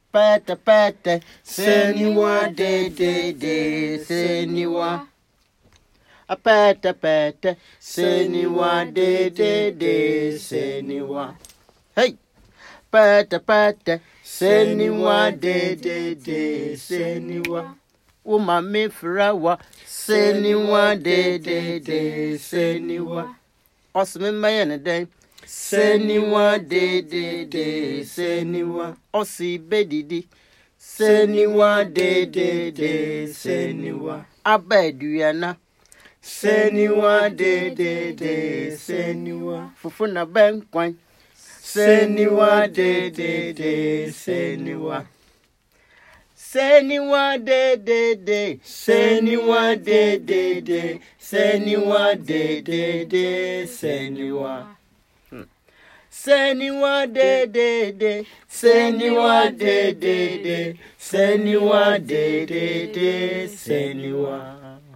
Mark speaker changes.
Speaker 1: Pata pata, seniwa de, seniwa. A pata pata, seniwa de, seniwa. Hey, pata pata, seniwa de, seniwa. Uma me frawa, seniwa de, seniwa. Osme mayana day. Seniwa de, seniwa. Osi bedidi. Seniwa de, seniwa. Abeduana. Seniwa de, seniwa. Fufuna benkwan. Seniwa de, seniwa. Seniwa de, seniwa de, seniwa de, seniwa. Seniwa de, seniwa de, seniwa de, seniwa.